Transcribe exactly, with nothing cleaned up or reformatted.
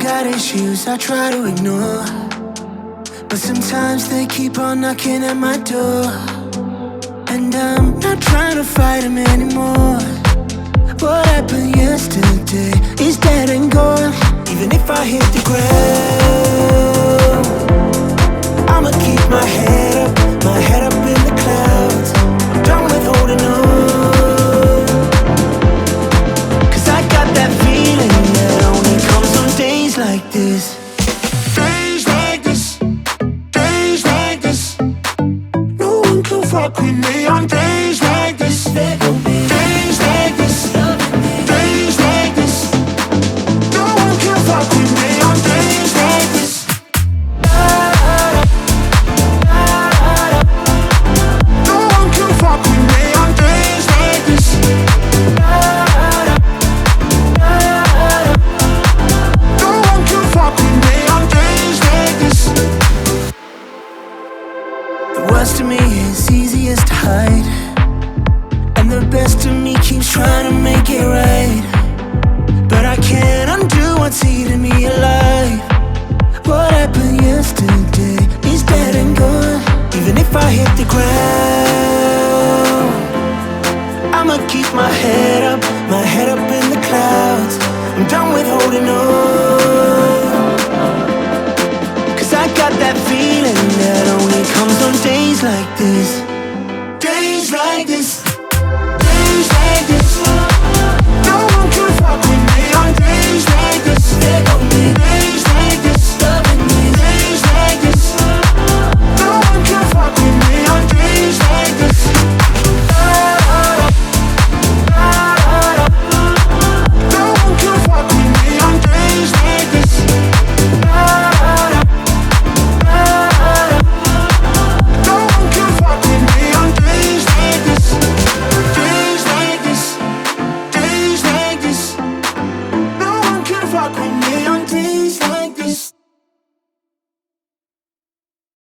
got issues I try to ignore, but sometimes they keep on knocking at my door. And I'm not trying to fight them anymore. What happened yesterday is dead and gone. Even if I hit the ground, I'ma keep my head up, my head up in the clouds. I'm done with holding on, cause I got that feeling that only comes on days like this. Days like this, days like this. No one can fuck with me on days like this. Days like this, days like this. No one can fuck with me on days like this. No one can fuck with me on days like this. No one can fuck with me on days like this. The worst of me is easiest to hide, and the best of me keeps trying to make it right. But I can't undo what's eating me alive. What happened yesterday is dead and gone. Even if I hit the ground, I'ma keep my head up, my head up in the clouds. I'm done with holding on, cause I got that feeling that only comes on days like this. Days like this.